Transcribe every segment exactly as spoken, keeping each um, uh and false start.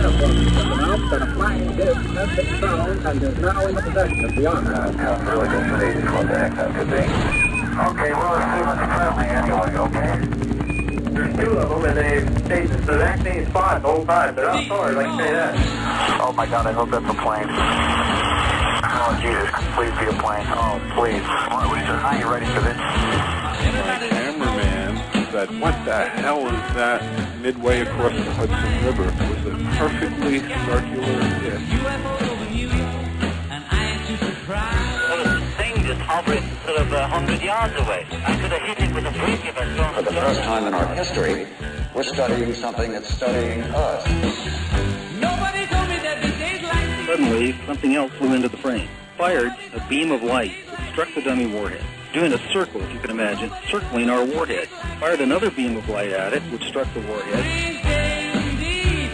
announced that a flying disc has been found and is now in the possession of the Army. Uh, sounds really good for these. What the heck that could be? Okay, we'll assume it's friendly anyway, okay? There's two of them, and they stayed in the exact same spot the whole time. They're outdoors, I can say that. Oh my God, I hope that's a plane. Oh Jesus, please be a plane. Oh, please. What, are you ready for this? Cameraman said, what the hell is that midway across the Hudson River? It was a perfectly circular disc. Well, the thing just hovered sort of a hundred yards away. I could have hit it with a brick if I'd thrown it. For the first time in our history, we're studying something that's studying us. Nobody told me there'd be days like these. Suddenly, something else flew into the frame. Fired a beam of light that struck the dummy warhead, doing a circle, if you can imagine, circling our warhead. Fired another beam of light at it, which struck the warhead. Strange days indeed.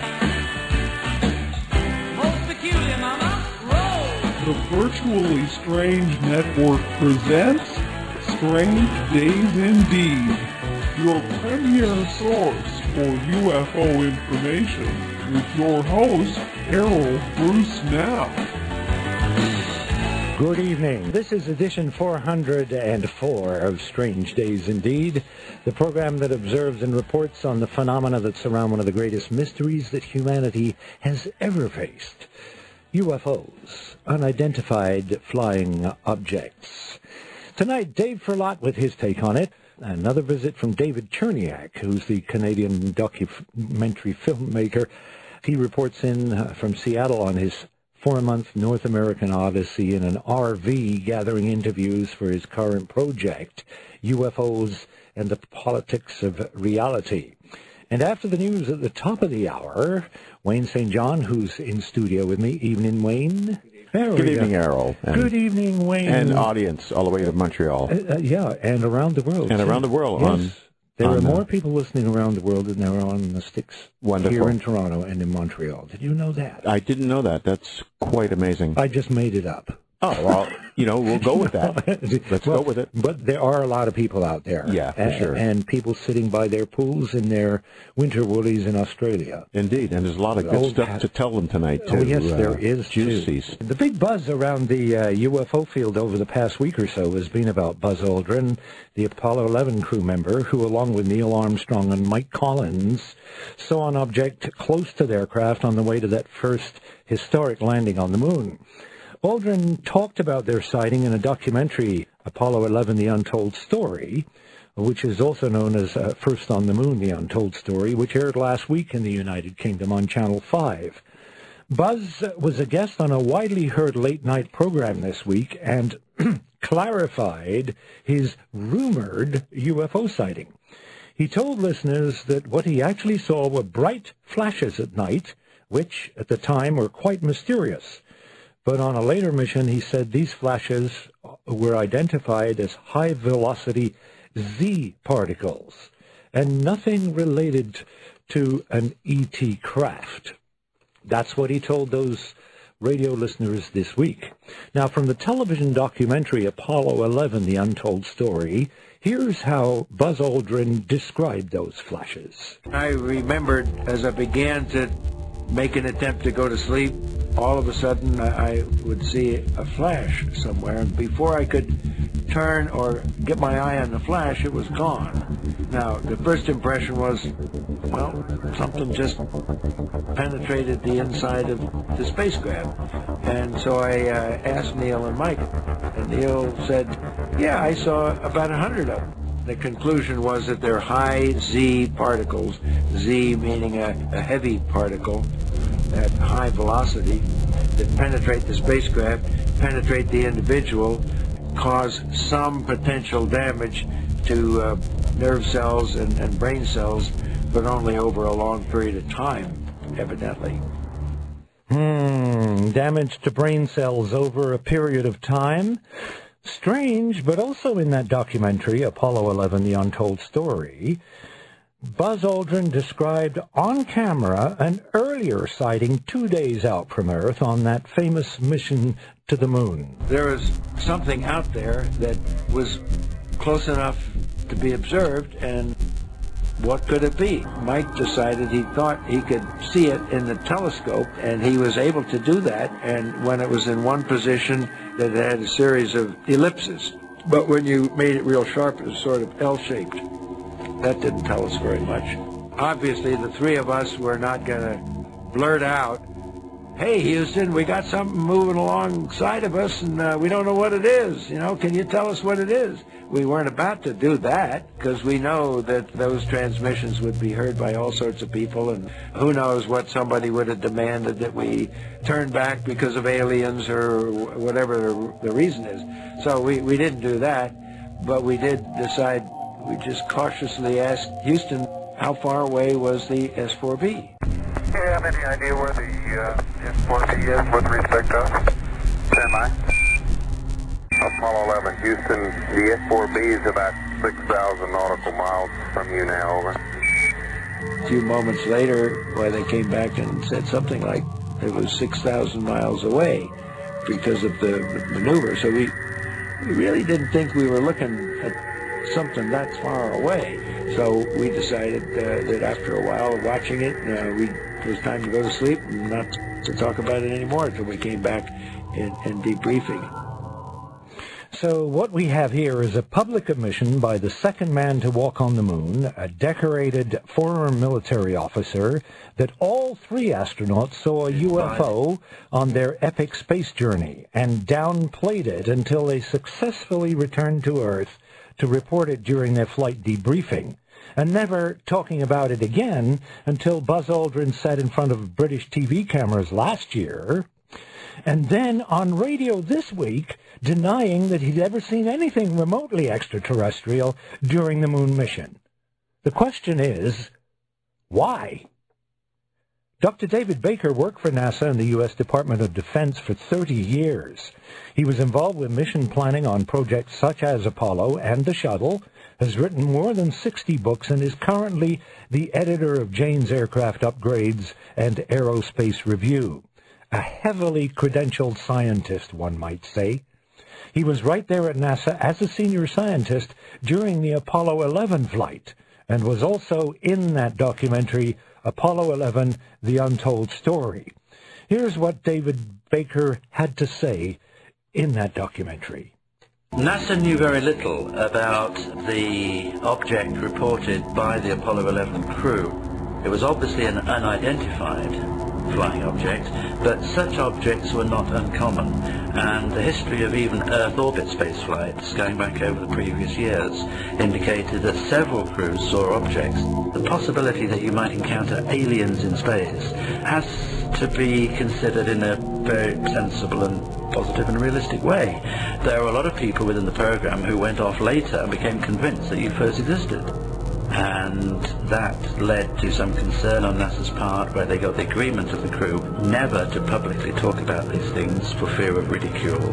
Most peculiar, mama. Roll. The Virtually Strange Network presents Strange Days Indeed, your premier source for U F O information, with your host, Errol Bruce Knapp. Good evening. This is edition four hundred four of Strange Days Indeed, the program that observes and reports on the phenomena that surround one of the greatest mysteries that humanity has ever faced. U F Os, unidentified flying objects. Tonight, Dave Ferlot with his take on it. Another visit from David Cherniak, who's the Canadian documentary filmmaker. He reports in uh, from Seattle on his four-month North American odyssey in an R V, gathering interviews for his current project, U F Os and the Politics of Reality. And after the news at the top of the hour, Wayne Saint John, who's in studio with me. Evening, Wayne. There Good evening, Errol. And, Good evening, Wayne. And audience all the way to Montreal. Uh, uh, yeah, and around the world. And too. around the world. Yes. On, there on, are more uh, people listening around the world than there are on the sticks Wonderful. Here in Toronto and in Montreal. Did you know that? I didn't know that. That's quite amazing. I just made it up. Oh, well, you know, we'll go with that. Let's well, go with it. But there are a lot of people out there. Yeah, for and, sure. And people sitting by their pools in their winter woolies in Australia. Indeed, and there's a lot of good Oh, stuff that- to tell them tonight, too. Oh, yes, uh, there is, Juicies. too. The big buzz around the uh, U F O field over the past week or so has been about Buzz Aldrin, the Apollo eleven crew member, who, along with Neil Armstrong and Mike Collins, saw an object close to their craft on the way to that first historic landing on the moon. Aldrin talked about their sighting in a documentary, Apollo eleven, The Untold Story, which is also known as uh, First on the Moon, The Untold Story, which aired last week in the United Kingdom on Channel five. Buzz was a guest on a widely heard late-night program this week and clarified his rumored U F O sighting. He told listeners that what he actually saw were bright flashes at night, which, at the time, were quite mysterious. But on a later mission, he said these flashes were identified as high-velocity Z particles, and nothing related to an E T craft. That's what he told those radio listeners this week. Now, from the television documentary Apollo eleven, The Untold Story, here's how Buzz Aldrin described those flashes. I remembered as I began to make an attempt to go to sleep, all of a sudden I, I would see a flash somewhere, and before I could turn or get my eye on the flash, it was gone. Now, the first impression was, well, something just penetrated the inside of the spacecraft. And so I uh, asked Neil and Mike, and Neil said, yeah, I saw about a hundred of them. The conclusion was that they're high Z particles, Z meaning a, a heavy particle at high velocity, that penetrate the spacecraft, penetrate the individual, cause some potential damage to uh, nerve cells and, and brain cells, but only over a long period of time, evidently. Hmm, damage to brain cells over a period of time. Strange, but also in that documentary, Apollo eleven, The Untold Story, Buzz Aldrin described on camera an earlier sighting two days out from Earth on that famous mission to the moon. There was something out there that was close enough to be observed, and what could it be? Mike decided he thought he could see it in the telescope, and he was able to do that. And when it was in one position, that it had a series of ellipses. But when you made it real sharp, it was sort of L-shaped. That didn't tell us very much. Obviously, the three of us were not going to blurt out, "Hey, Houston, we got something moving alongside of us, and uh, we don't know what it is. You know, can you tell us what it is?" We weren't about to do that, because we know that those transmissions would be heard by all sorts of people, and who knows what somebody would have demanded that we turn back because of aliens or whatever the reason is. So we, we didn't do that, but we did decide, we just cautiously asked Houston, how far away was the S four B? Do you have any idea where the uh, S four B is with respect to us? Semi. Apollo eleven, Houston, the S four B is about six thousand nautical miles from you now, over. A few moments later, why they came back and said something like it was six thousand miles away because of the maneuver. So we, we really didn't think we were looking at something that far away. So we decided uh, that after a while of watching it, uh, we, it was time to go to sleep and not to talk about it anymore until we came back in, in debriefing. So what we have here is a public admission by the second man to walk on the moon, a decorated former military officer, that all three astronauts saw a U F O on their epic space journey and downplayed it until they successfully returned to Earth to report it during their flight debriefing, and never talking about it again until Buzz Aldrin sat in front of British T V cameras last year, and then on radio this week denying that he'd ever seen anything remotely extraterrestrial during the moon mission. The question is, why? Doctor David Baker worked for NASA and the U S Department of Defense for thirty years. He was involved with mission planning on projects such as Apollo and the Shuttle, has written more than sixty books, and is currently the editor of Jane's Aircraft Upgrades and Aerospace Review. A heavily credentialed scientist, one might say. He was right there at NASA as a senior scientist during the Apollo eleven flight, and was also in that documentary, Apollo eleven, The Untold Story. Here's what David Baker had to say in that documentary. NASA knew very little about the object reported by the Apollo eleven crew. It was obviously an unidentified flying object, but such objects were not uncommon, and the history of even Earth orbit space flights going back over the previous years indicated that several crews saw objects. The possibility that you might encounter aliens in space has to be considered in a very sensible and positive and realistic way. There are a lot of people within the program who went off later and became convinced that U F Os existed. And that led to some concern on NASA's part, where they got the agreement of the crew never to publicly talk about these things for fear of ridicule.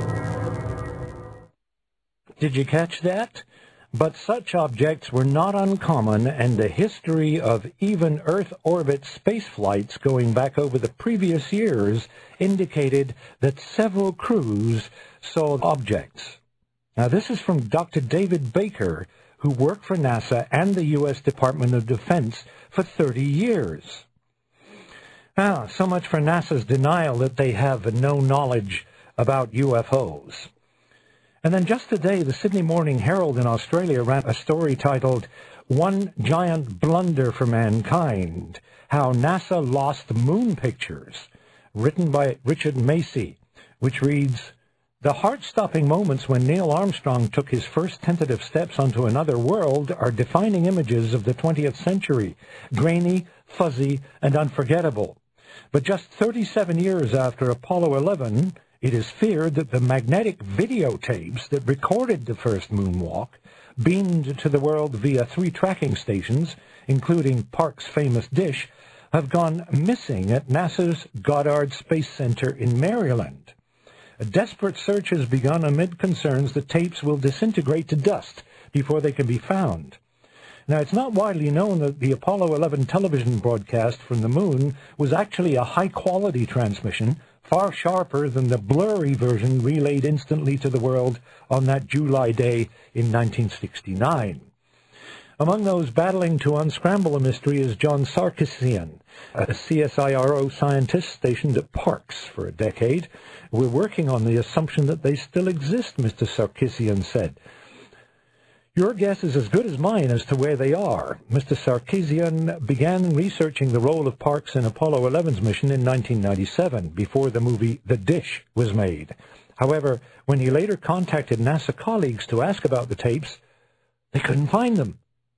Did you catch that? But such objects were not uncommon, and the history of even Earth orbit space flights going back over the previous years indicated that several crews saw objects. Now, this is from Doctor David Baker, who worked for NASA and the U S Department of Defense for thirty years. Ah, so much for NASA's denial that they have no knowledge about U F Os. And then just today, the Sydney Morning Herald in Australia ran a story titled, One Giant Blunder for Mankind, How NASA Lost Moon Pictures, written by Richard Macy, which reads, The heart-stopping moments when Neil Armstrong took his first tentative steps onto another world are defining images of the twentieth century, grainy, fuzzy, and unforgettable. But just thirty-seven years after Apollo eleven, it is feared that the magnetic videotapes that recorded the first moonwalk, beamed to the world via three tracking stations, including Park's famous dish, have gone missing at NASA's Goddard Space Center in Maryland. A desperate search has begun amid concerns the tapes will disintegrate to dust before they can be found. Now, it's not widely known that the Apollo eleven television broadcast from the moon was actually a high-quality transmission, far sharper than the blurry version relayed instantly to the world on that July day in nineteen sixty-nine. Among those battling to unscramble the mystery is John Sarkisian, a C S I R O scientist stationed at Parkes for a decade. We're working on the assumption that they still exist, Mister Sarkisian said. Your guess is as good as mine as to where they are. Mister Sarkisian began researching the role of Parkes in Apollo eleven's mission in nineteen ninety-seven, before the movie The Dish was made. However, when he later contacted NASA colleagues to ask about the tapes, they couldn't find them.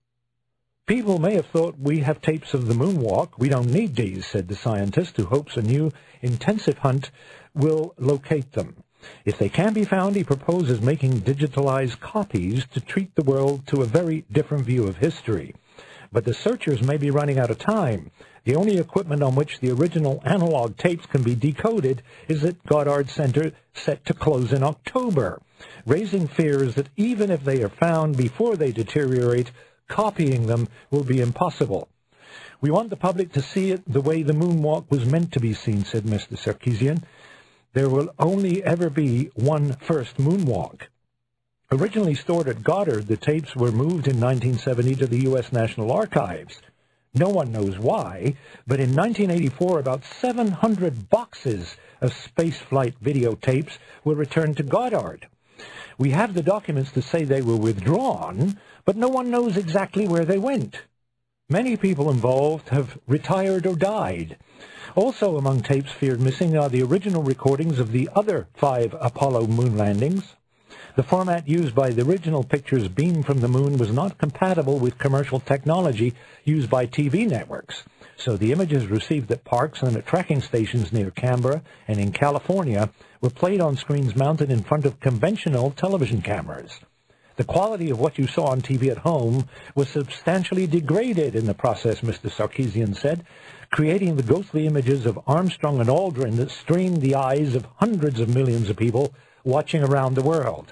People may have thought we have tapes of the moonwalk. We don't need these, said the scientist, who hopes a new intensive hunt will locate them. If they can be found, he proposes making digitalized copies to treat the world to a very different view of history. But the searchers may be running out of time. The only equipment on which the original analog tapes can be decoded is at Goddard Center, set to close in October, raising fears that even if they are found before they deteriorate, copying them will be impossible. We want the public to see it the way the moonwalk was meant to be seen, said Mister Sarkisian. There will only ever be one first moonwalk. Originally stored at Goddard, the tapes were moved in nineteen seventy to the U S National Archives. No one knows why, but in nineteen eighty-four, about seven hundred boxes of spaceflight videotapes were returned to Goddard. We have the documents to say they were withdrawn, but no one knows exactly where they went. Many people involved have retired or died. Also among tapes feared missing are the original recordings of the other five Apollo moon landings. The format used by the original pictures beamed from the moon was not compatible with commercial technology used by T V networks. So the images received at Parkes and at tracking stations near Canberra and in California were played on screens mounted in front of conventional television cameras. The quality of what you saw on T V at home was substantially degraded in the process, Mister Sarkisian said, creating the ghostly images of Armstrong and Aldrin that strained the eyes of hundreds of millions of people watching around the world.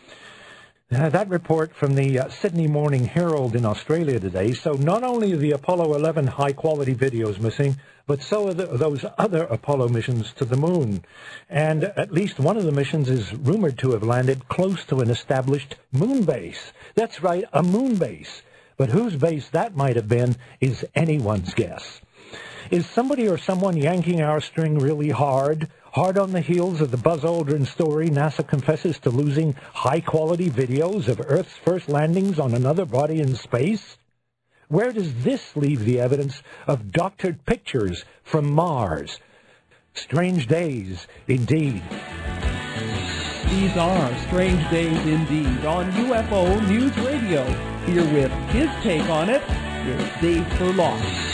Uh, that report from the uh, Sydney Morning Herald in Australia today. So not only are the Apollo eleven high-quality videos missing, but so are the, those other Apollo missions to the moon. And at least one of the missions is rumored to have landed close to an established moon base. That's right, a moon base. But whose base that might have been is anyone's guess. Is somebody or someone yanking our string really hard? Hard on the heels of the Buzz Aldrin story, NASA confesses to losing high-quality videos of Earth's first landings on another body in space? Where does this leave the evidence of doctored pictures from Mars? Strange days, indeed. These are strange days indeed on U F O News Radio. Here with his take on it is Dave Furlong.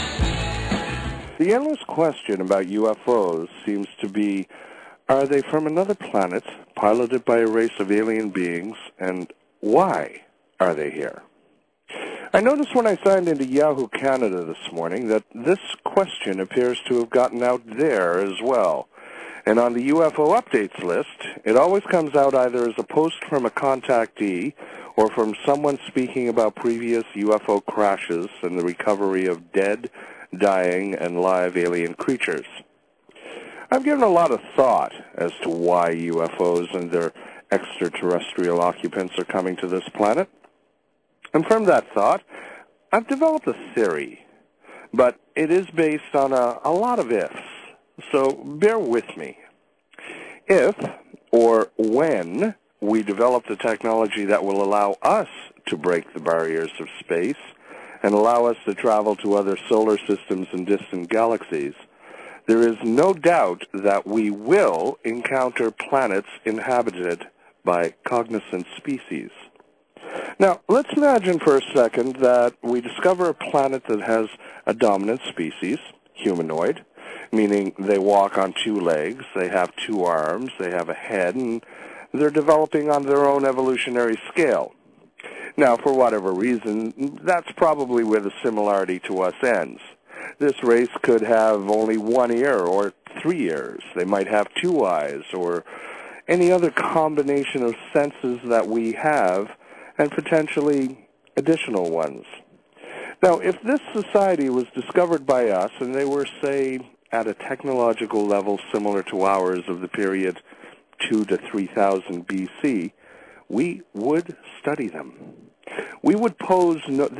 The endless question about U F Os seems to be, are they from another planet, piloted by a race of alien beings, and why are they here? I noticed when I signed into Yahoo Canada this morning that this question appears to have gotten out there as well. And on the U F O updates list, it always comes out either as a post from a contactee or from someone speaking about previous U F O crashes and the recovery of dead, dying, and live alien creatures. I've given a lot of thought as to why U F Os and their extraterrestrial occupants are coming to this planet. And from that thought, I've developed a theory, but it is based on a, a lot of ifs, so bear with me. If, or when, we develop the technology that will allow us to break the barriers of space and allow us to travel to other solar systems and distant galaxies, there is no doubt that we will encounter planets inhabited by cognizant species. Now, let's imagine for a second that we discover a planet that has a dominant species, humanoid, meaning they walk on two legs, they have two arms, they have a head, and they're developing on their own evolutionary scale. Now, for whatever reason, that's probably where the similarity to us ends. This race could have only one ear or three ears. They might have two eyes or any other combination of senses that we have, and potentially additional ones. Now, if this society was discovered by us and they were, say, at a technological level similar to ours of the period two to three thousand B C, we would study them. We would pose, no, they'd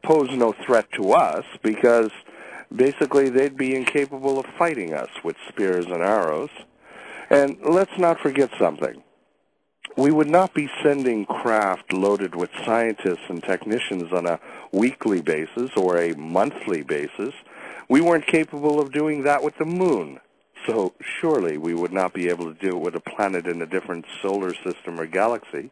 pose no threat to us because basically they'd be incapable of fighting us with spears and arrows. And let's not forget something. We would not be sending craft loaded with scientists and technicians on a weekly basis or a monthly basis. We weren't capable of doing that with the moon. So surely we would not be able to do it with a planet in a different solar system or galaxy.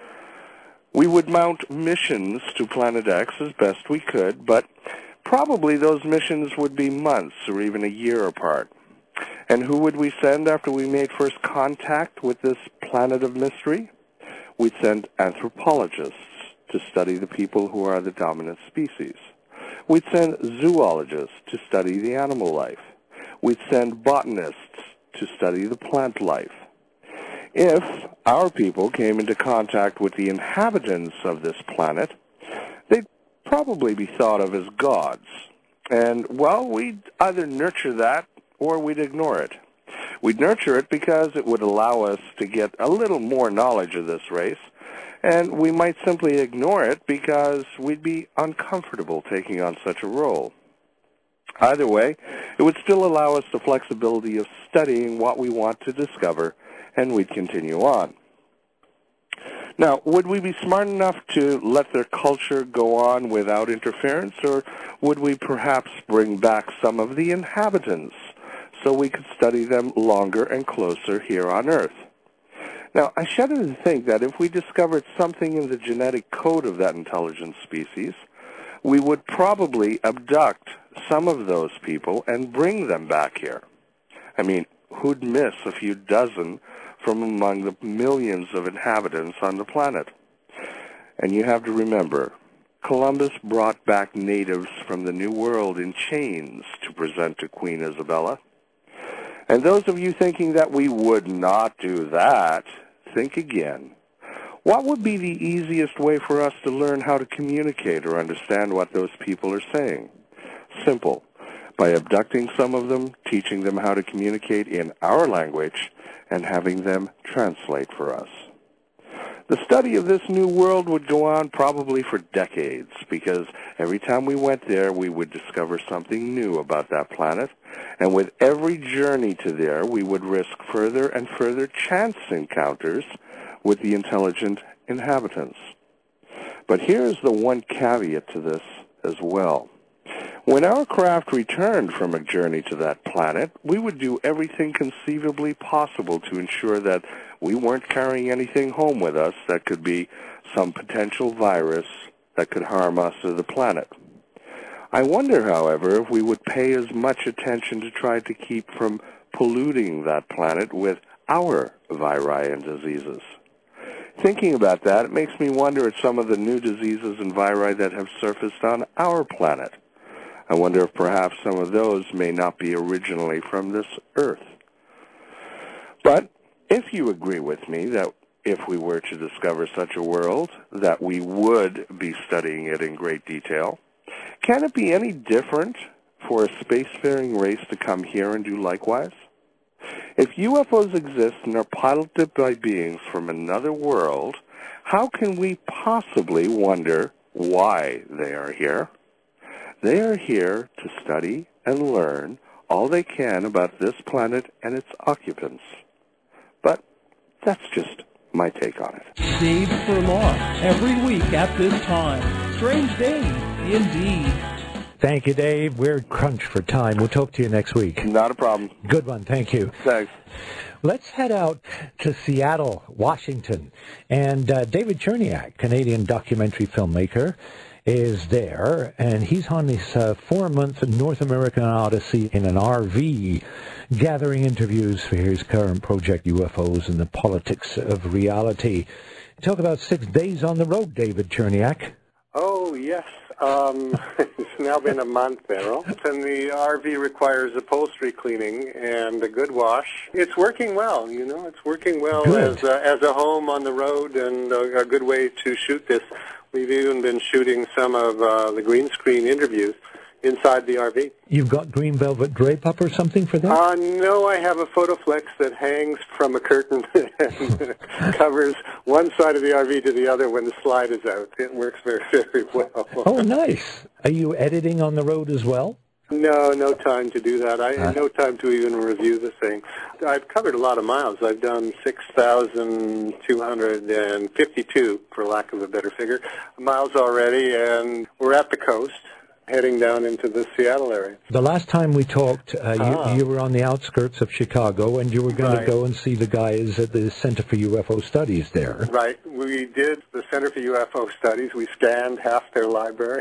We would mount missions to Planet X as best we could, but probably those missions would be months or even a year apart. And who would we send after we made first contact with this planet of mystery? We'd send anthropologists to study the people who are the dominant species. We'd send zoologists to study the animal life. We'd send botanists to study the plant life. If our people came into contact with the inhabitants of this planet, they'd probably be thought of as gods. And, well, we'd either nurture that or we'd ignore it. We'd nurture it because it would allow us to get a little more knowledge of this race, and we might simply ignore it because we'd be uncomfortable taking on such a role. Either way, it would still allow us the flexibility of studying what we want to discover, and we'd continue on. Now, would we be smart enough to let their culture go on without interference, or would we perhaps bring back some of the inhabitants so we could study them longer and closer here on Earth? Now, I shudder to think that if we discovered something in the genetic code of that intelligent species, we would probably abduct some of those people and bring them back here. I mean, who'd miss a few dozen from among the millions of inhabitants on the planet? And you have to remember, Columbus brought back natives from the New World in chains to present to Queen Isabella. And those of you thinking that we would not do that, think again. What would be the easiest way for us to learn how to communicate or understand what those people are saying? Simple. By abducting some of them, teaching them how to communicate in our language, and having them translate for us. The study of this new world would go on probably for decades, because every time we went there, we would discover something new about that planet, and with every journey to there, we would risk further and further chance encounters with the intelligent inhabitants. But here's the one caveat to this as well. When our craft returned from a journey to that planet, we would do everything conceivably possible to ensure that we weren't carrying anything home with us that could be some potential virus that could harm us or the planet. I wonder, however, if we would pay as much attention to try to keep from polluting that planet with our viri and diseases. Thinking about that, it makes me wonder at some of the new diseases and viri that have surfaced on our planet. I wonder if perhaps some of those may not be originally from this Earth. But if you agree with me that if we were to discover such a world, that we would be studying it in great detail, can it be any different for a spacefaring race to come here and do likewise? If U F Os exist and are piloted by beings from another world, how can we possibly wonder why they are here? They are here to study and learn all they can about this planet and its occupants. But that's just my take on it. Dave Furlong, every week at this time. Strange days, indeed. Thank you, Dave. We're crunched for time. We'll talk to you next week. Not a problem. Good one. Thank you. Thanks. Let's head out to Seattle, Washington. And uh, David Cherniak, Canadian documentary filmmaker, is there, and he's on this uh, four-month North American odyssey in an R V, gathering interviews for his current project, U F Os and the Politics of Reality. Talk about six days on the road, David Cherniak. Oh, yes. Um, it's now been a month, Errol, and the R V requires upholstery cleaning and a good wash. It's working well, you know. It's working well Good. as a, as a home on the road and a, a good way to shoot this. We've even been shooting some of uh, the green screen interviews inside the R V. You've got green velvet drape up or something for that? Uh, no, I have a Photoflex that hangs from a curtain and covers one side of the R V to the other when the slide is out. It works very, very well. Oh, nice. Are you editing on the road as well? No, no time to do that. I Uh. no time to even review the thing. I've covered a lot of miles. I've done six thousand two hundred fifty-two, for lack of a better figure, miles already, and we're at the coast, heading down into the Seattle area. The last time we talked, uh, you, Ah. you were on the outskirts of Chicago, and you were going Right. to go and see the guys at the Center for U F O Studies there. Right. We did the Center for U F O Studies. We scanned half their library.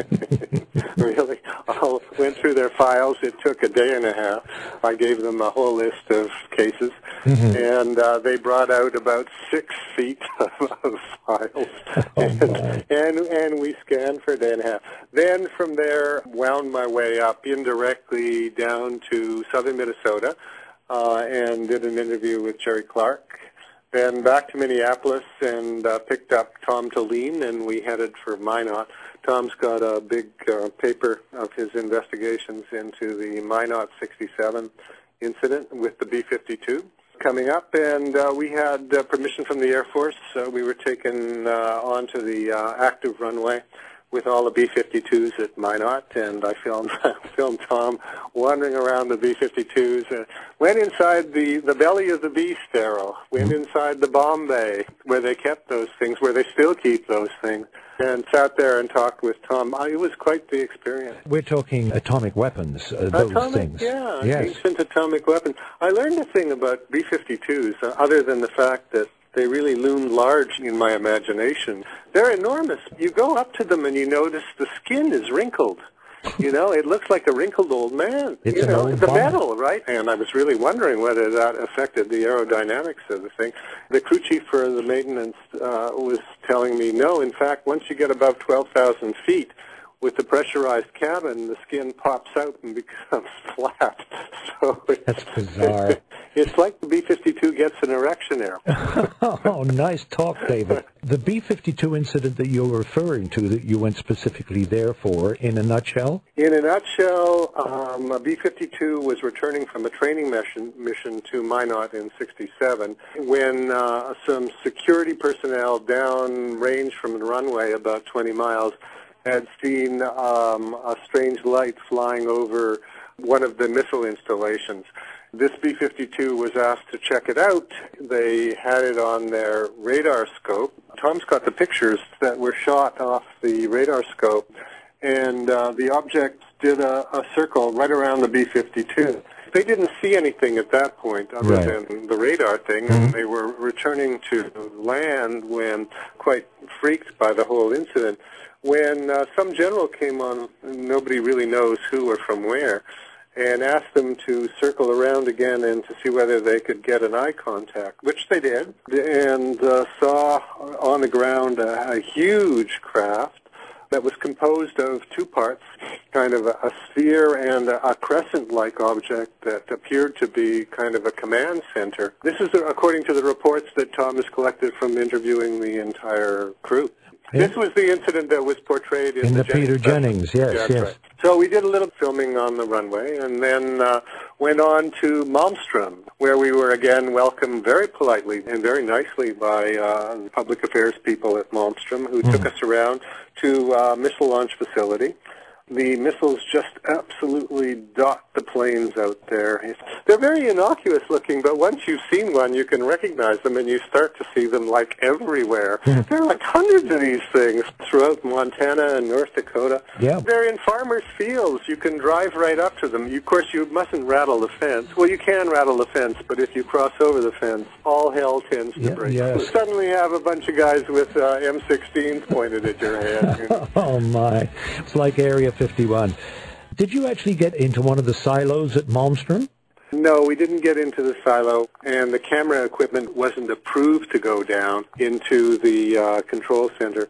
Really. All went through their files. It took a day and a half. I gave them a whole list of cases, Mhm. and uh, they brought out about six feet of, of files. Oh, and, and and we scanned for a day and a half. Then from there, wound my way up indirectly down to southern Minnesota, uh, and did an interview with Jerry Clark. Then back to Minneapolis and uh, picked up Tom Toline, and we headed for Minot. Tom's got a big uh, paper of his investigations into the Minot sixty-seven incident with the B fifty-two coming up, and uh, we had uh, permission from the Air Force. Uh, we were taken uh, onto the uh, active runway with all the B fifty-twos at Minot, and I filmed filmed Tom wandering around the B fifty-twos. Uh, went inside the, the belly of the beast, Darryl. Went inside the bomb bay where they kept those things, where they still keep those things, and sat there and talked with Tom. Uh, it was quite the experience. We're talking atomic weapons, uh, those atomic, things. Yeah, Yes. ancient atomic weapons. I learned a thing about B fifty-twos, uh, other than the fact that they really loomed large in my imagination. They're enormous. You go up to them and you notice the skin is wrinkled. You know, it looks like a wrinkled old man. It's you an know, old the bomb. metal, right? And I was really wondering whether that affected the aerodynamics of the thing. The crew chief for the maintenance uh, was telling me, no, in fact, once you get above twelve thousand feet, with the pressurized cabin, the skin pops out and becomes flat. So That's bizarre. It's like the B fifty-two gets an erection there. Oh, nice talk, David. The B fifty-two incident that you're referring to, that you went specifically there for, in a nutshell? In a nutshell, um, a B fifty-two was returning from a training mission, mission to Minot in sixty-seven when uh, some security personnel down range from the runway about twenty miles had seen um, a strange light flying over one of the missile installations. This B fifty-two was asked to check it out. They had it on their radar scope. Tom's got the pictures that were shot off the radar scope, and uh, the object did a, a circle right around the B fifty-two. They didn't see anything at that point other Right. than the radar thing, Mm-hmm. and they were returning to land when quite freaked by the whole incident. When uh, some general came on, nobody really knows who or from where, and asked them to circle around again and to see whether they could get an eye contact, which they did, and uh, saw on the ground a, a huge craft that was composed of two parts, kind of a, a sphere and a, a crescent-like object that appeared to be kind of a command center. This is according to the reports that Tom has collected from interviewing the entire crew. Yeah. This was the incident that was portrayed in, In the Jennings Peter special. Jennings, yes, That's yes. right. So we did a little filming on the runway, and then uh, went on to Malmstrom, where we were again welcomed very politely and very nicely by uh, the public affairs people at Malmstrom, who Mm. took us around to a missile launch facility. The missiles just absolutely dot the planes out there. They're very innocuous looking, but once you've seen one, you can recognize them, and you start to see them like everywhere. There are like hundreds of these things throughout Montana and North Dakota. Yeah. They're in farmers' fields. You can drive right up to them. You, of course, you mustn't rattle the fence. Well, you can rattle the fence, but if you cross over the fence, all hell tends to Yeah, break. yes. You suddenly have a bunch of guys with uh, M sixteens pointed at your head. You know. Oh, my. It's like Area fifty-one. Did you actually get into one of the silos at Malmstrom? No, we didn't get into the silo, and the camera equipment wasn't approved to go down into the uh, control center.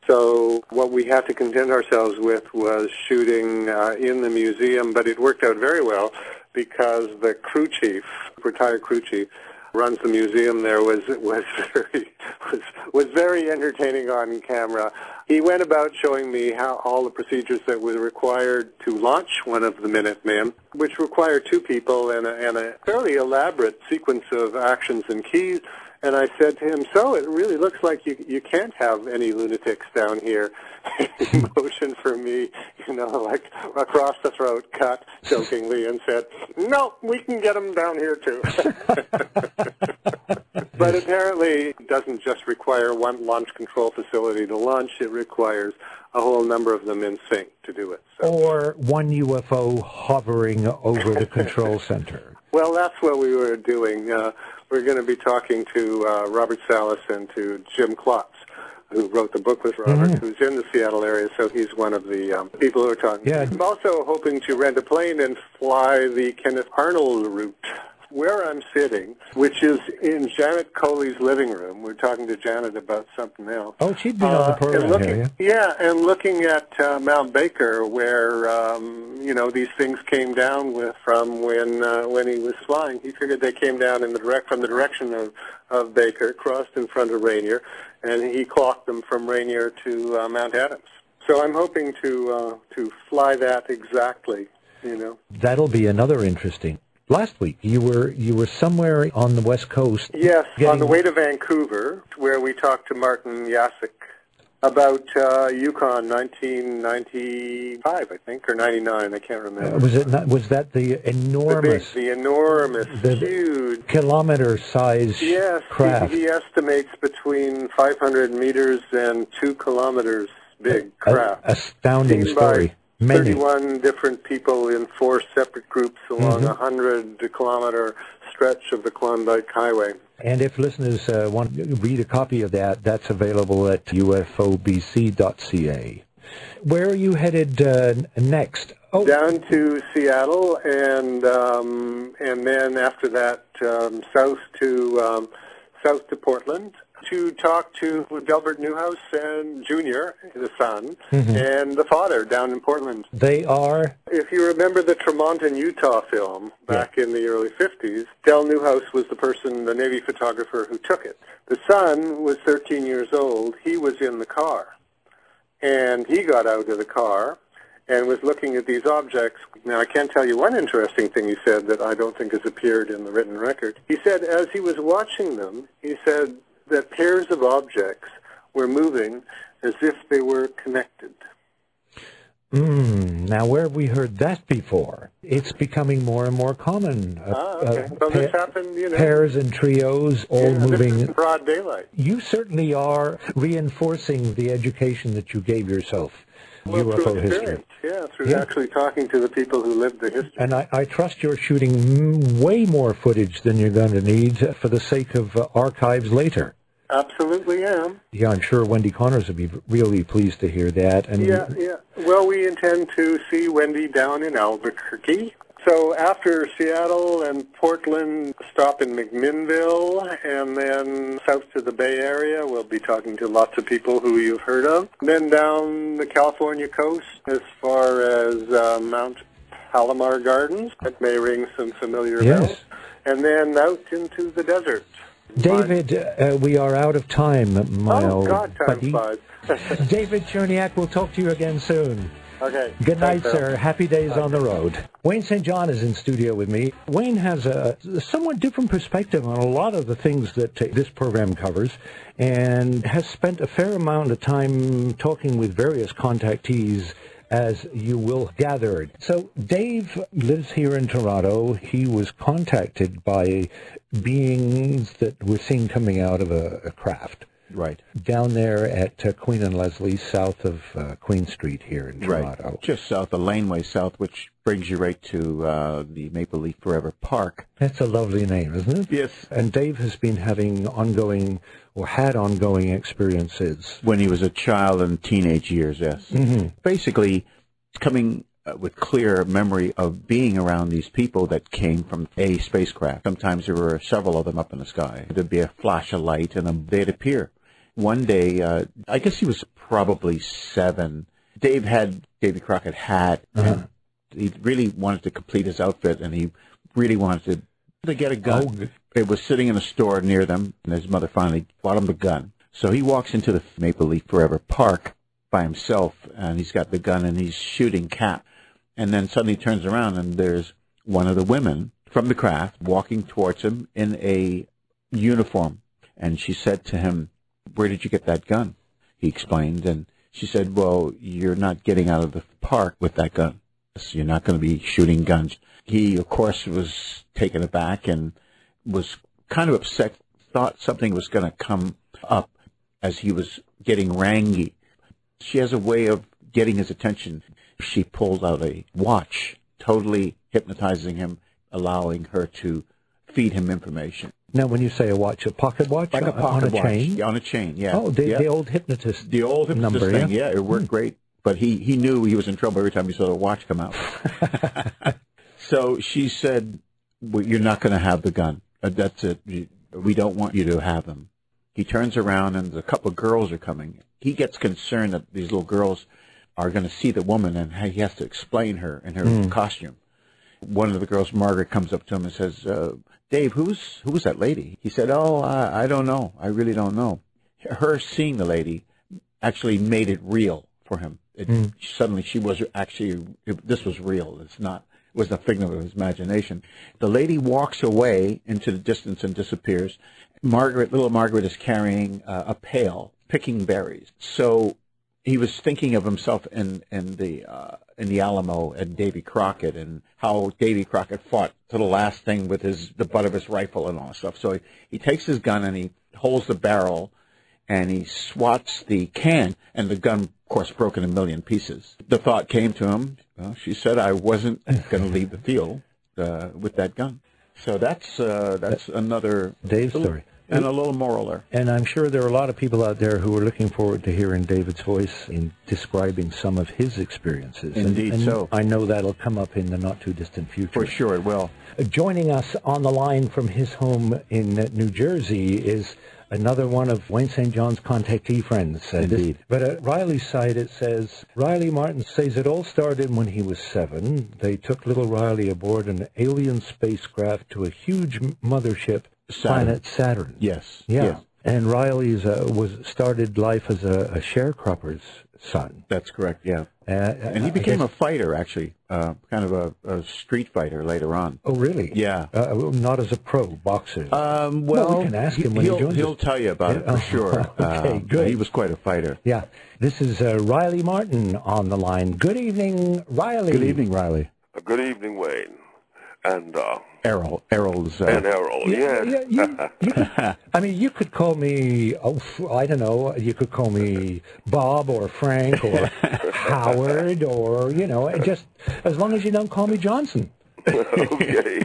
So what we had to contend ourselves with was shooting uh, in the museum, but it worked out very well because the crew chief, retired crew chief, runs the museum there, was was very was was very entertaining on camera. He went about showing me how all the procedures that were required to launch one of the Minutemen, which require two people and a, and a fairly elaborate sequence of actions and keys. And I said to him, so it really looks like you you can't have any lunatics down here. He motioned for me, you know, like across the throat, cut, jokingly, and said, no, we can get them down here too. But apparently it doesn't just require one launch control facility to launch. It requires a whole number of them in sync to do it. So. Or one U F O hovering over the control center. Well, that's what we were doing. Uh, we're going to be talking to uh, Robert Salas and to Jim Klotz, who wrote the book with Robert, mm-hmm. who's in the Seattle area, so he's one of the um, people who are talking. Yeah. I'm also hoping to rent a plane and fly the Kenneth Arnold route. Where I'm sitting, which is in Janet Coley's living room. We're talking to Janet about something else. Oh, she'd been on the program uh, and looking, here, yeah? Yeah, and looking at uh, Mount Baker, where, um, you know, these things came down with from when uh, when he was flying. He figured they came down in the direct from the direction of, of Baker, crossed in front of Rainier, and he clocked them from Rainier to uh, Mount Adams. So I'm hoping to uh, to fly that exactly, you know. That'll be another interesting. Last week, you were you were somewhere on the West Coast. Yes, getting... on the way to Vancouver, where we talked to Martin Yasik about uh, Yukon nineteen ninety-five, I think, or ninety-nine, I can't remember. Uh, was it not, was that the enormous... The, big, the enormous, the huge... kilometer-sized yes, craft? He, he estimates between five hundred meters and two kilometers big craft. A, astounding Seen story. By Many. thirty-one different people in four separate groups along a mm-hmm. hundred-kilometer stretch of the Klondike Highway. And if listeners uh, want to read a copy of that, that's available at U F O B C dot C A. Where are you headed uh, next? Oh. Down to Seattle, and um, and then after that, um, south to um, south to Portland, to talk to Delbert Newhouse and Junior, the son, mm-hmm. and the father down in Portland. They are? If you remember the Tremonton, Utah film back yeah. in the early fifties, Del Newhouse was the person, the Navy photographer who took it. The son was thirteen years old. He was in the car. And he got out of the car and was looking at these objects. Now, I can tell you one interesting thing he said that I don't think has appeared in the written record. He said as he was watching them, he said that pairs of objects were moving as if they were connected. Mm, now, where have we heard that before? It's becoming more and more common. Ah, okay. Uh, so this pa- happened, you know. Pairs and trios all yeah, moving. This is broad daylight. You certainly are reinforcing the education that you gave yourself. Well, U F O through history. Yeah, through yeah. actually talking to the people who lived the history. And I, I trust you're shooting way more footage than you're going to need for the sake of uh, archives later. Absolutely am. Yeah, I'm sure Wendy Connors would be really pleased to hear that. And yeah, yeah. Well, we intend to see Wendy down in Albuquerque. So after Seattle and Portland, stop in McMinnville, and then south to the Bay Area. We'll be talking to lots of people who you've heard of. Then down the California coast as far as uh, Mount Palomar Gardens. That may ring some familiar yes. bells. And then out into the desert. David, uh, we are out of time, my oh, old God, time buddy. flies. David Cherniak, we'll talk to you again soon. Okay. Good night, Thanks, sir. Happy days Bye. on the road. Wayne Saint John is in studio with me. Wayne has a somewhat different perspective on a lot of the things that uh, this program covers and has spent a fair amount of time talking with various contactees, as you will gather. So Dave lives here in Toronto. He was contacted by beings that were seen coming out of a, a craft. Right. Down there at uh, Queen and Leslie, south of uh, Queen Street here in Toronto. Right. Just south of Laneway South, which brings you right to uh, the Maple Leaf Forever Park. That's a lovely name, isn't it? Yes. And Dave has been having ongoing, or had ongoing experiences. When he was a child in teenage years, yes. Mm-hmm. Basically, coming uh, with clear memory of being around these people that came from a spacecraft. Sometimes there were several of them up in the sky. There'd be a flash of light, and then they'd appear. One day, uh, I guess he was probably seven. Dave had Davy Crockett hat, uh-huh. and he really wanted to complete his outfit, and he really wanted to, to get a gun. Oh, It was sitting in a store near them, and his mother finally bought him the gun. So he walks into the Maple Leaf Forever Park by himself, and he's got the gun, and he's shooting Cap. And then suddenly turns around, and there's one of the women from the craft walking towards him in a uniform. And she said to him, "Where did you get that gun?" He explained, and she said, "Well, you're not getting out of the park with that gun. So you're not going to be shooting guns." He, of course, was taken aback and was kind of upset, thought something was going to come up as he was getting rangy. She has a way of getting his attention. She pulled out a watch, totally hypnotizing him, allowing her to feed him information. Now, when you say a watch, a pocket watch? Like a pocket on a watch. chain? Yeah, on a chain, yeah. Oh, the, yeah. the old hypnotist The old hypnotist number, thing, yeah? yeah, it worked Hmm. great. But he, he knew he was in trouble every time he saw the watch come out. So she said, well, "You're not going to have the gun. Uh, that's it. We don't want you to have them." He turns around, and a couple of girls are coming. He gets concerned that these little girls are going to see the woman, and he has to explain her in her Mm. costume. One of the girls, Margaret, comes up to him and says, uh, "Dave, who's who was that lady?" He said, "Oh, I, I don't know. I really don't know." Her seeing the lady actually made it real for him. It, Mm. Suddenly, she was actually, it, this was real. It's not, it was a figment of his imagination. The lady walks away into the distance and disappears. Margaret, little Margaret, is carrying uh, a pail, picking berries. So he was thinking of himself in in the uh, in the Alamo and Davy Crockett, and how Davy Crockett fought to the last thing with his the butt of his rifle and all that stuff. So he, he takes his gun and he holds the barrel, and he swats the can, and the gun, of course, broke in a million pieces. The thought came to him. Well, she said, "I wasn't going to leave the field uh, with that gun." So that's uh, that's another Dave's story. And a little moral there. And I'm sure there are a lot of people out there who are looking forward to hearing David's voice in describing some of his experiences. Indeed and, and so. I know that'll come up in the not-too-distant future. For sure it will. Uh, Joining us on the line from his home in uh, New Jersey is another one of Wayne Saint John's contactee friends. Uh, this- Indeed. but at Riley's side it says, Riley Martin says it all started when he was seven. They took little Riley aboard an alien spacecraft to a huge m- mothership, Saturn. planet Saturn. Yes. Yeah. Yes. And Riley's uh, was started life as a, a sharecropper's son. That's correct, yeah. Uh, And he I became guess- a fighter, actually, uh, kind of a, a street fighter later on. Oh, really? Yeah. Uh, well, not as a pro boxer. Um, well, we can ask him when he'll, he joins he'll us. tell you about it for Oh, sure. okay, Um, good. He was quite a fighter. Yeah. This is uh, Riley Martin on the line. Good evening, Riley. Good evening, Riley. Uh, Good evening, Wayne. And, uh, Errol. Errol's. Uh, and Errol, Yeah, yes. yeah, you, you could, I mean, you could call me, oh, f- I don't know, you could call me Bob or Frank or Howard or, you know, just as long as you don't call me Johnson. Okay.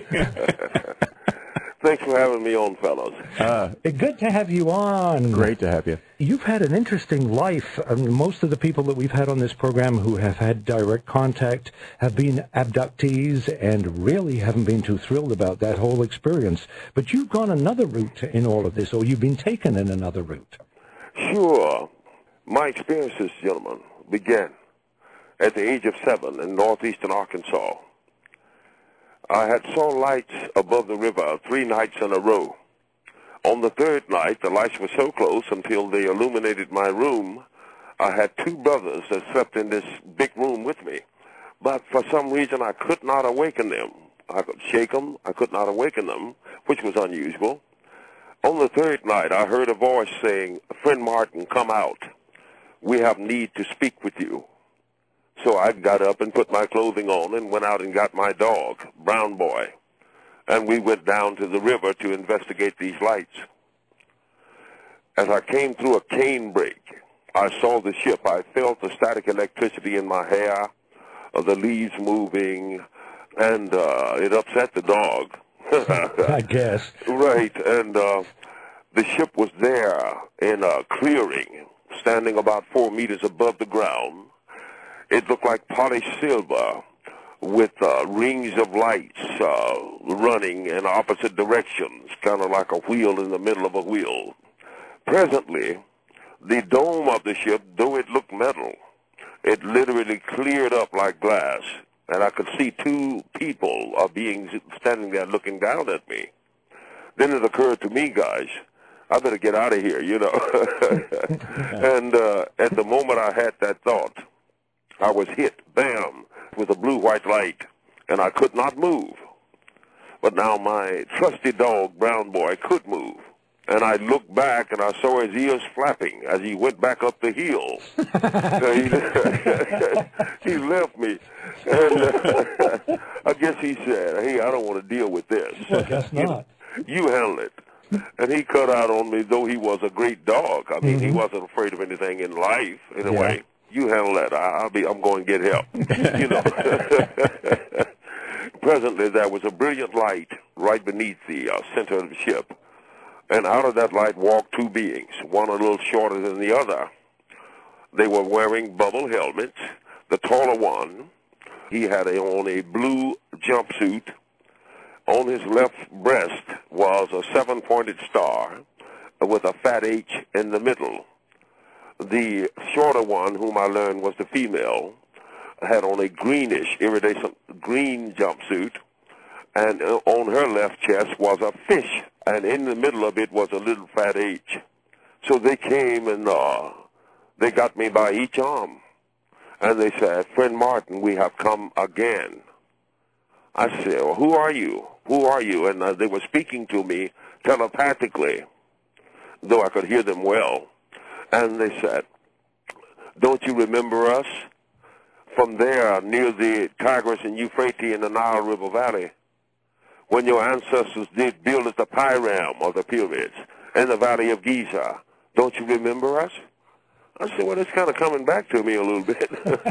Thanks for having me on, fellows. Uh, Good to have you on. great to have you. You've had an interesting life. I mean, most of the people that we've had on this program who have had direct contact have been abductees and really haven't been too thrilled about that whole experience. But you've gone another route in all of this, or you've been taken in another route. Sure. My experiences, gentlemen, began at the age of seven in northeastern Arkansas. I had saw lights above the river three nights in a row. On the third night, the lights were so close until they illuminated my room. I had two brothers that slept in this big room with me, but for some reason I could not awaken them. I could shake them, I could not awaken them, which was unusual. On the third night, I heard a voice saying, "Friend Martin, come out. We have need to speak with you." So I got up and put my clothing on and went out and got my dog, Brown Boy, and we went down to the river to investigate these lights. As I came through a cane break, I saw the ship. I felt the static electricity in my hair, uh, the leaves moving, and uh, it upset the dog. I guess. Right, and uh, the ship was there in a clearing, standing about four meters above the ground. It looked like polished silver with uh, rings of lights uh, running in opposite directions, kind of like a wheel in the middle of a wheel. Presently, the dome of the ship, though it looked metal, it literally cleared up like glass, and I could see two people uh, being standing there looking down at me. Then it occurred to me, guys, I better get out of here, you know. And uh, at the moment I had that thought, I was hit, bam, with a blue-white light, and I could not move. But now my trusty dog, Brown Boy, could move. And I looked back, and I saw his ears flapping as he went back up the hill. he, he left me. And uh, I guess he said, hey, I don't want to deal with this. I guess not. You, you handle it. And he cut out on me, though he was a great dog. I mean, mm-hmm. he wasn't afraid of anything in life, in a yeah. way. You handle that. I, I'll be, I'm going to get help. You know. Presently, there was a brilliant light right beneath the uh, center of the ship. And out of that light walked two beings, one a little shorter than the other. They were wearing bubble helmets. The taller one, he had a, on a blue jumpsuit. On his left breast was a seven-pointed star with a fat H in the middle. The shorter one, whom I learned was the female, had on a greenish, iridescent green jumpsuit, and on her left chest was a fish, and in the middle of it was a little fat H. So they came and uh, they got me by each arm, and they said, Friend Martin, we have come again. I said, well, who are you? Who are you? And uh, they were speaking to me telepathically, though I could hear them well. And they said, don't you remember us? From there, near the Tigris and Euphrates in the Nile River Valley, when your ancestors did build at the Pyram, or the pyramids, in the Valley of Giza. Don't you remember us? I said, well, it's kind of coming back to me a little bit.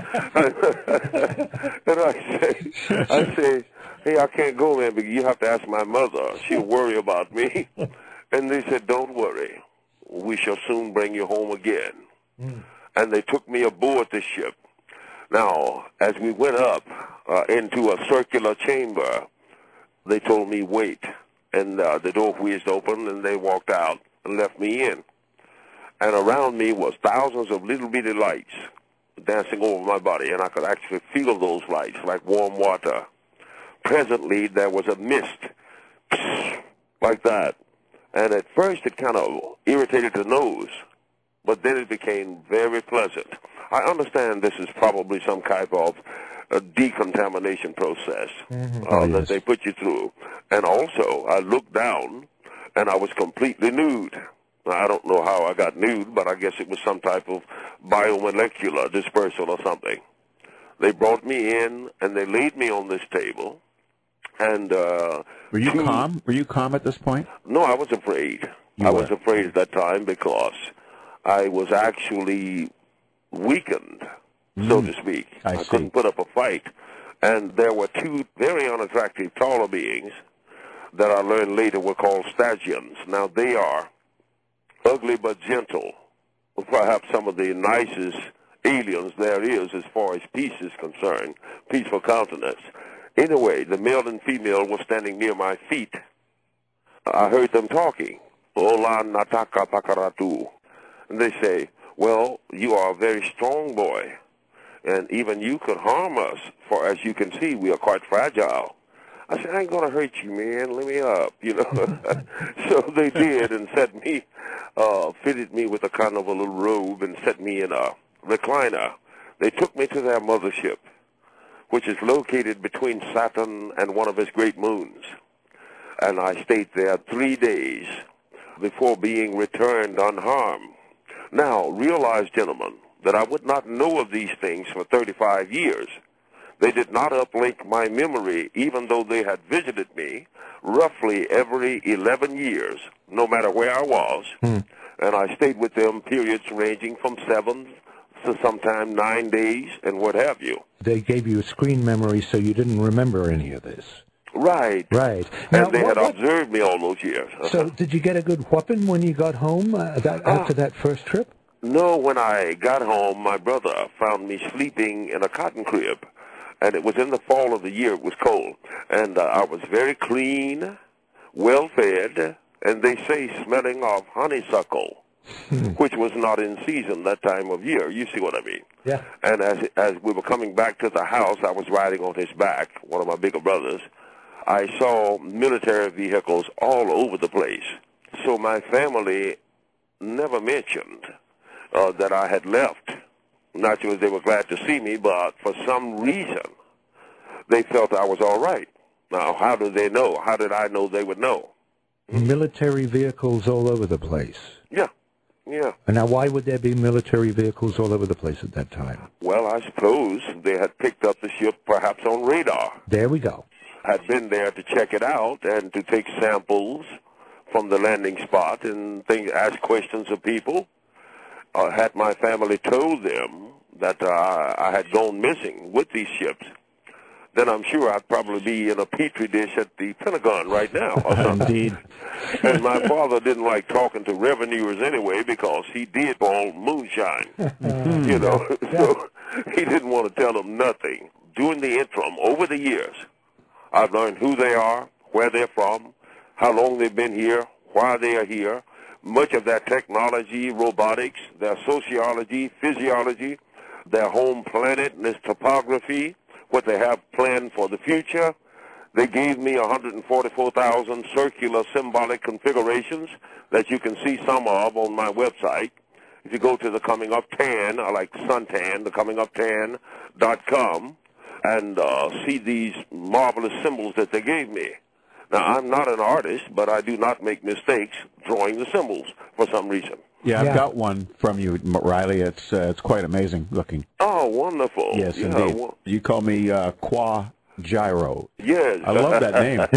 And I say, I say, hey, I can't go, man, because you have to ask my mother. She'll worry about me. And they said, don't worry. We shall soon bring you home again. Mm. And they took me aboard the ship. Now, as we went up uh, into a circular chamber, they told me, wait. And uh, the door whizzed open, and they walked out and left me in. And around me was thousands of little bitty lights dancing over my body, and I could actually feel those lights like warm water. Presently, there was a mist, like that. And at first, it kind of irritated the nose, but then it became very pleasant. I understand this is probably some type of a decontamination process mm-hmm. uh, oh, yes. that they put you through. And also, I looked down, and I was completely nude. I don't know how I got nude, but I guess it was some type of biomolecular dispersal or something. They brought me in, and they laid me on this table. And uh, were you two, calm? Were you calm at this point? No, I was afraid. You I were. was afraid at that time because I was actually weakened, mm. so to speak. I, I couldn't put up a fight. And there were two very unattractive taller beings that I learned later were called Stygians. Now, they are ugly but gentle, perhaps some of the nicest aliens there is as far as peace is concerned, peaceful countenance. Anyway, the male and female were standing near my feet. I heard them talking. Ola nataka pakaratu. And they say, well, you are a very strong boy, and even you could harm us, for as you can see, we are quite fragile. I said, I ain't going to hurt you, man. Let me up, you know. So they did and set me, uh, fitted me with a kind of a little robe and set me in a recliner. They took me to their mothership, which is located between Saturn and one of his great moons. And I stayed there three days before being returned unharmed. Now, realize, gentlemen, that I would not know of these things for thirty-five years. They did not uplink my memory, even though they had visited me roughly every eleven years, no matter where I was. Hmm. And I stayed with them periods ranging from seven to sometime nine days and what have you. They gave you a screen memory so you didn't remember any of this. Right. Right. And now, they what, had what, observed me all those years. So did you get a good whooping when you got home uh, that, uh, after that first trip? No, when I got home, my brother found me sleeping in a cotton crib. And it was in the fall of the year. It was cold. And uh, I was very clean, well-fed, and they say smelling of honeysuckle, which was not in season that time of year. You see what I mean? Yeah. And as as we were coming back to the house, I was riding on his back, one of my bigger brothers, I saw military vehicles all over the place. So my family never mentioned uh, that I had left. Naturally, they were glad to see me, but for some reason, they felt I was all right. Now, how do they know? How did I know they would know? Military vehicles all over the place. Yeah, yeah. And now, why would there be military vehicles all over the place at that time? Well, I suppose they had picked up the ship perhaps on radar. There we go. Had been there to check it out and to take samples from the landing spot and think, ask questions of people. Uh, had my family told them that uh, I had gone missing with these ships, then I'm sure I'd probably be in a petri dish at the Pentagon right now. Or something. Indeed. And my father didn't like talking to revenuers anyway because he did all moonshine, you know. So he didn't want to tell them nothing. During the interim, over the years, I've learned who they are, where they're from, how long they've been here, why they are here, much of their technology, robotics, their sociology, physiology, their home planet and its topography, what they have planned for the future. They gave me one hundred forty-four thousand circular symbolic configurations that you can see some of on my website. If you go to the Coming Up Tan, I like suntan, the coming up tan dot com, and uh, see these marvelous symbols that they gave me. Now, I'm not an artist, but I do not make mistakes drawing the symbols for some reason. Yeah, I've yeah. got one from you, Riley. It's uh, it's quite amazing looking. Oh, wonderful. Yes, yeah, indeed. Well, you call me uh, Qua Gyro. Yes. I love that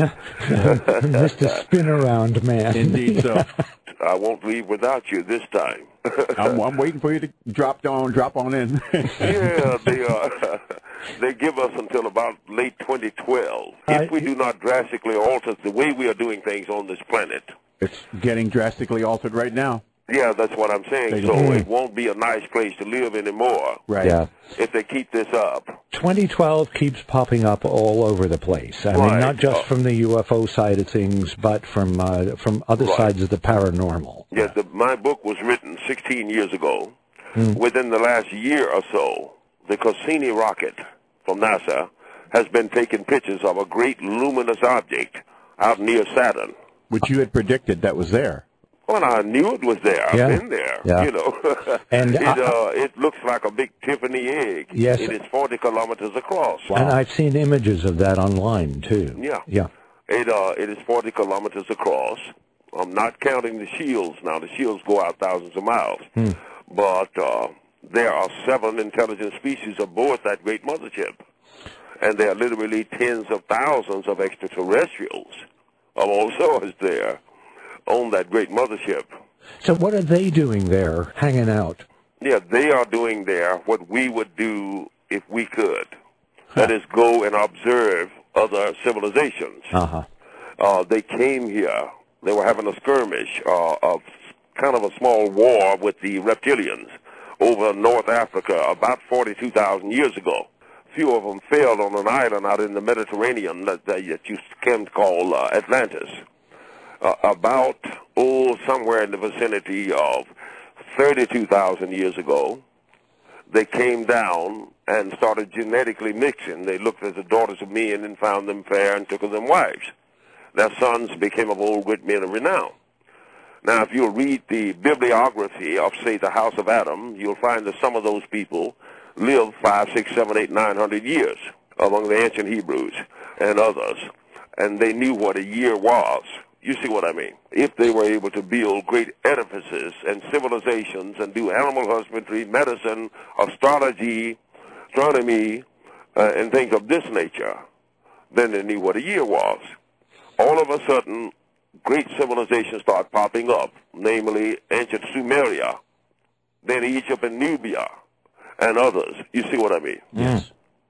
name. Mister Spin-Around Man. Indeed so. I won't leave without you this time. I'm, I'm waiting for you to drop on, drop on in. Yeah, they uh, they give us until about late twenty twelve. Uh, if we do not drastically alter the way we are doing things on this planet. It's getting drastically altered right now. Yeah, that's what I'm saying. So it won't be a nice place to live anymore. Right. Yeah. If they keep this up. twenty twelve keeps popping up all over the place. I right. mean, not just uh, from the U F O side of things, but from uh, from other right. sides of the paranormal. Yes, the, my book was written sixteen years ago. Mm. Within the last year or so, the Cassini rocket from NASA has been taking pictures of a great luminous object out near Saturn. Which you had predicted that was there. Well, I knew it was there. I've yeah. been there, yeah. you know. And it, I, uh, it looks like a big Tiffany egg. Yes. It is forty kilometers across. Wow. And I've seen images of that online, too. Yeah. Yeah. It, uh, it is forty kilometers across. I'm not counting the shields now. The shields go out thousands of miles. Hmm. But uh, there are seven intelligent species aboard that great mothership. And there are literally tens of thousands of extraterrestrials of all sorts there on that great mothership. So what are they doing there, hanging out? Yeah, they are doing there what we would do if we could. That is, go and observe other civilizations. Uh-huh. Uh, they came here. They were having a skirmish uh, of kind of a small war with the reptilians over North Africa about forty-two thousand years ago. Few of them failed on an island out in the Mediterranean that, that you can call uh, Atlantis. Uh, about, oh, somewhere in the vicinity of thirty-two thousand years ago, they came down and started genetically mixing. They looked at the daughters of men and found them fair and took them wives. Their sons became of old great men of renown. Now, if you read the bibliography of, say, the House of Adam, you'll find that some of those people lived five, six, seven, eight, nine hundred years among the ancient Hebrews and others, and they knew what a year was. You see what I mean? If they were able to build great edifices and civilizations and do animal husbandry, medicine, astrology, astronomy, uh, and things of this nature, then they knew what a year was. All of a sudden, great civilizations start popping up, namely ancient Sumeria, then Egypt and Nubia, and others. You see what I mean? Yes.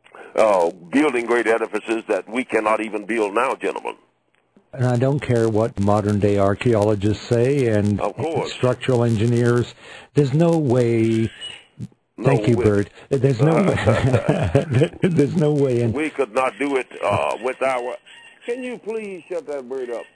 Uh, building great edifices that we cannot even build now, gentlemen. And I don't care what modern-day archaeologists say and structural engineers. There's no way. No thank you, way. Bert. There's no way. There's no way. In, we could not do it uh, with our can you please shut that bird up?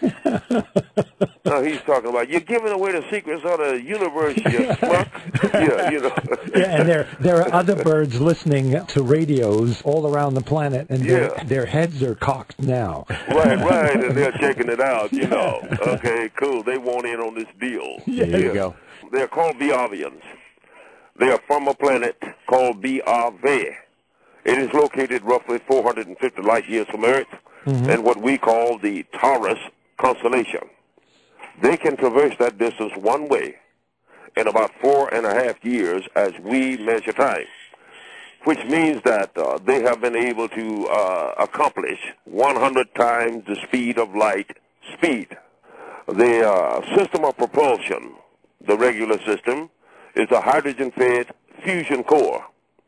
No, he's talking about, you're giving away the secrets of the universe, you schmuck. Yeah, you know. Yeah, and there there are other birds listening to radios all around the planet, and their, Yeah. their heads are cocked now. Right, right, and they're checking it out, you know. Okay, cool. They want in on this deal. Yeah. There you go. They're called Biavians. They are from a planet called B R V. It is located roughly four hundred fifty light years from Earth, mm-hmm. and what we call the Taurus constellation. They can traverse that distance one way in about four and a half years as we measure time, which means that uh, they have been able to uh, accomplish one hundred times the speed of light speed. The uh, system of propulsion, the regular system, is a hydrogen-fed fusion core.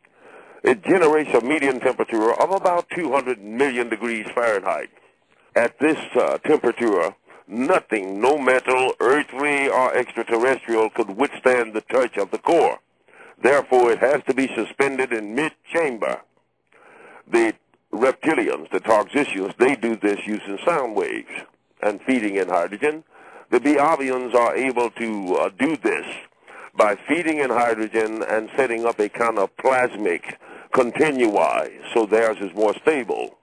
It generates a median temperature of about two hundred million degrees Fahrenheit. At this uh, temperature, nothing, no metal, earthly or extraterrestrial, could withstand the touch of the core. Therefore, it has to be suspended in mid-chamber. The reptilians, the Toxicians, they do this using sound waves and feeding in hydrogen. The Biavians are able to uh, do this by feeding in hydrogen and setting up a kind of plasmic continui, so theirs is more stable.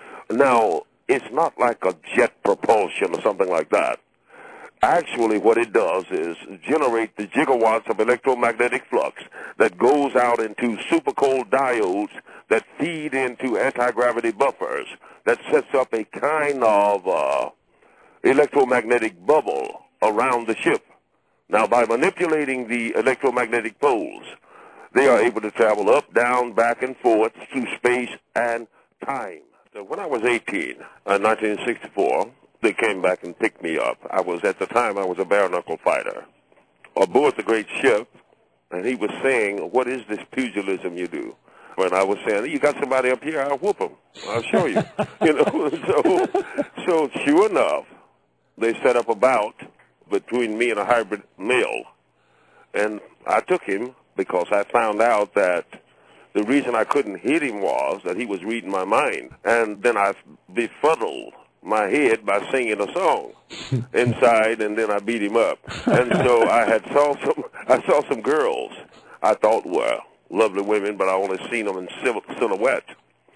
Now, it's not like a jet propulsion or something like that. Actually, what it does is generate the gigawatts of electromagnetic flux that goes out into supercold diodes that feed into anti-gravity buffers that sets up a kind of uh, electromagnetic bubble around the ship. Now, by manipulating the electromagnetic poles, they are able to travel up, down, back, and forth through space and time. So when I was eighteen, in nineteen sixty-four, they came back and picked me up. I was, at the time, I was a bare-knuckle fighter aboard the great ship, and he was saying, what is this pugilism you do? When I was saying, you got somebody up here, I'll whoop him. I'll show you. You know, so, so sure enough, they set up a bout between me and a hybrid male, and I took him because I found out that the reason I couldn't hit him was that he was reading my mind. And then I befuddled my head by singing a song inside, and then I beat him up. And so I had saw some, I saw some girls I thought were lovely women, but I only seen them in silhouette.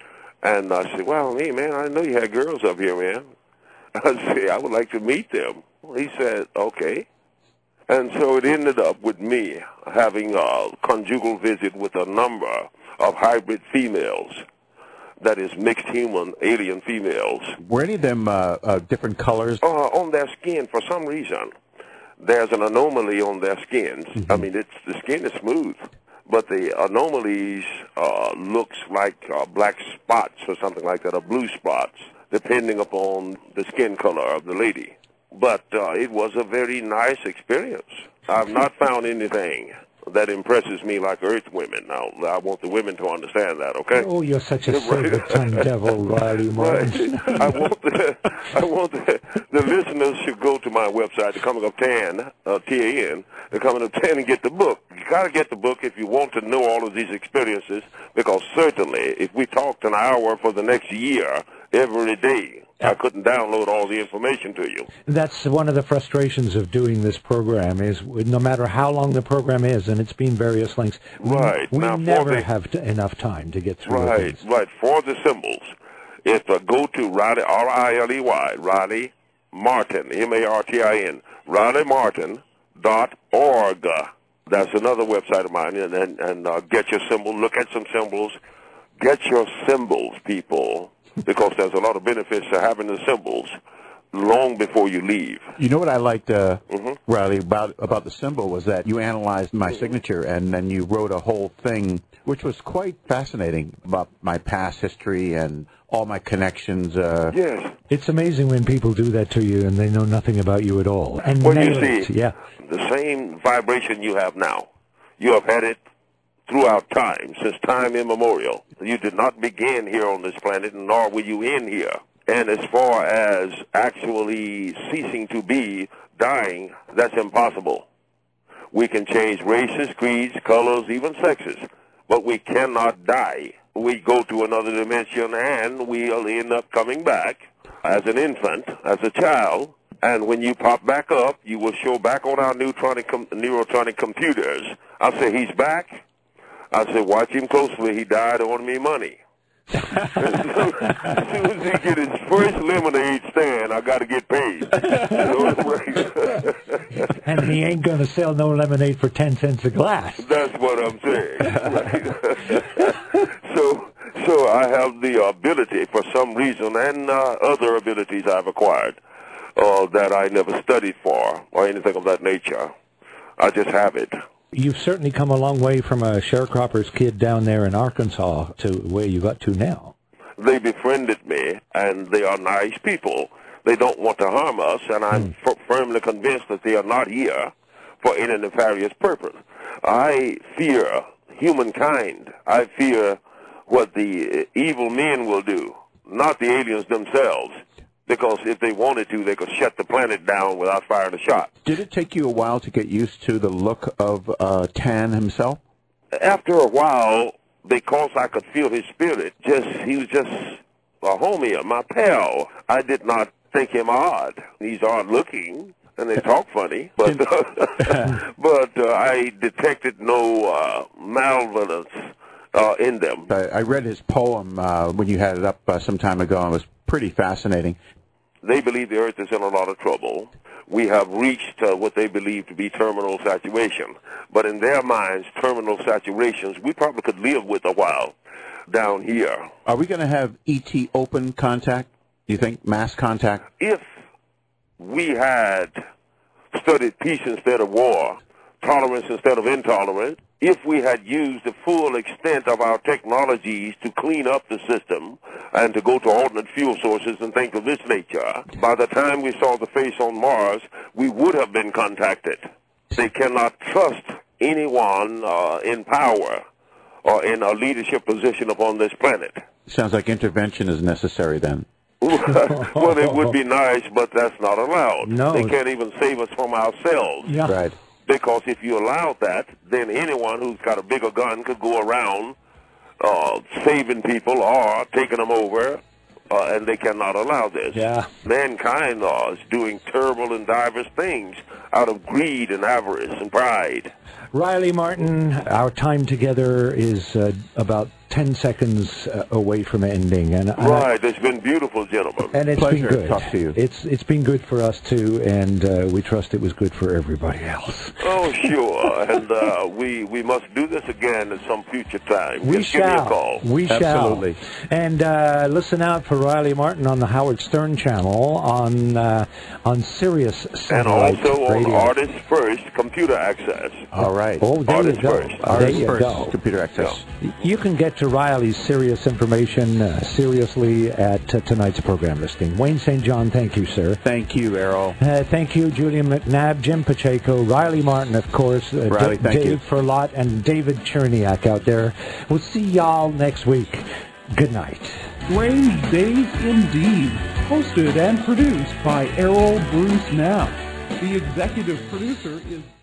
And I said, well, hey, man, I know you had girls up here, man. I said, I would like to meet them. He said, okay. And so it ended up with me having a conjugal visit with a number of hybrid females, that is mixed human alien females. Were any of them uh, uh, different colors? Uh, on their skin, for some reason, there's an anomaly on their skins. Mm-hmm. I mean, it's, the skin is smooth, but the anomalies uh, looks like uh, black spots or something like that, or blue spots, depending upon the skin color of the lady. But uh, it was a very nice experience. I've not found anything that impresses me like Earth women. Now, I want the women to understand that, okay? Oh, you're such a silver-tongued devil, Riley Martin. Right. I want, the, I want the, the listeners should go to my website, the Coming Up Tan, uh, T A N, the Coming Up Tan, and get the book. You got to get the book if you want to know all of these experiences, because certainly if we talked an hour for the next year every day, I couldn't download all the information to you. That's one of the frustrations of doing this program, is no matter how long the program is, and it's been various lengths, right. we, we now, never the, have to, enough time to get through Right, things. right. For the symbols, it's uh, go to Riley, R I L E Y, Riley Martin, M A R T I N, Riley Martin dot org. That's another website of mine, and, and, and uh, get your symbol, look at some symbols, get your symbols, people, because there's a lot of benefits to having the symbols long before you leave. You know what I liked, uh, mm-hmm. Riley, about about the symbol was that you analyzed my mm-hmm. signature, and then you wrote a whole thing, which was quite fascinating, about my past history and all my connections. Uh, yes. It's amazing when people do that to you and they know nothing about you at all. And well, you see, it. yeah. the same vibration you have now, you have had it throughout time, since time immemorial. You did not begin here on this planet, nor will you end here. And as far as actually ceasing to be, dying, that's impossible. We can change races, creeds, colors, even sexes, but we cannot die. We go to another dimension, and we'll end up coming back as an infant, as a child, and when you pop back up, you will show back on our neutronic com- neurotronic computers. I'll say, he's back. I said, watch him closely. He died owing me money. As soon as he get his first lemonade stand, I got to get paid. And he ain't going to sell no lemonade for ten cents a glass. That's what I'm saying. so, so I have the ability, for some reason, and uh, other abilities I've acquired uh, that I never studied for or anything of that nature. I just have it. You've certainly come a long way from a sharecropper's kid down there in Arkansas to where you got to now. They befriended me, and they are nice people. They don't want to harm us, and I'm Hmm. f- firmly convinced that they are not here for any nefarious purpose. I fear humankind. I fear what the evil men will do, not the aliens themselves. Because if they wanted to, they could shut the planet down without firing a shot. Did it take you a while to get used to the look of uh, Tan himself? After a while, because I could feel his spirit, just he was just a homie, my pal. I did not think him odd. He's odd looking, and they talk funny, but uh, but uh, I detected no uh, malevolence uh, in them. I, I read his poem uh, when you had it up uh, some time ago, and it was pretty fascinating. They believe the Earth is in a lot of trouble. We have reached uh, what they believe to be terminal saturation. But in their minds, terminal saturations, we probably could live with a while down here. Are we going to have E T open contact, do you think, mass contact? If we had studied peace instead of war, tolerance instead of intolerance, if we had used the full extent of our technologies to clean up the system and to go to alternate fuel sources and things of this nature, by the time we saw the face on Mars, we would have been contacted. They cannot trust anyone uh, in power or in a leadership position upon this planet. Sounds like intervention is necessary then. Well, it would be nice, but that's not allowed. No. They can't even save us from ourselves. Yeah. Right. Because if you allowed that, then anyone who's got a bigger gun could go around uh, saving people or taking them over, uh, and they cannot allow this. Yeah. Mankind uh, is doing terrible and diverse things out of greed and avarice and pride. Riley Martin, our time together is uh, about ten seconds uh, away from ending. and, and Right. I, it's been beautiful, gentlemen. And it's Pleasure been good. to talk to you. It's It's been good for us, too, and uh, we trust it was good for everybody else. Oh, sure. and uh, we we must do this again at some future time. We Just shall. give me a call. We Absolutely. shall. And uh, listen out for Riley Martin on the Howard Stern channel on uh, on Sirius And Satellite also on Radio. Artist First Computer Access. All right. Oh, there Artist you go. First. There Artist you first, go. computer access. You can get to Riley's serious information uh, seriously at uh, tonight's program listing. Wayne Saint John, thank you, sir. Thank you, Errol. Uh, thank you, Julian McNabb, Jim Pacheco, Riley Martin, of course, uh, Riley, D- thank Dave you. Furlot, and David Cherniak out there. We'll see y'all next week. Good night. Strange Days Indeed, hosted and produced by Errol Bruce Knapp. The executive producer is...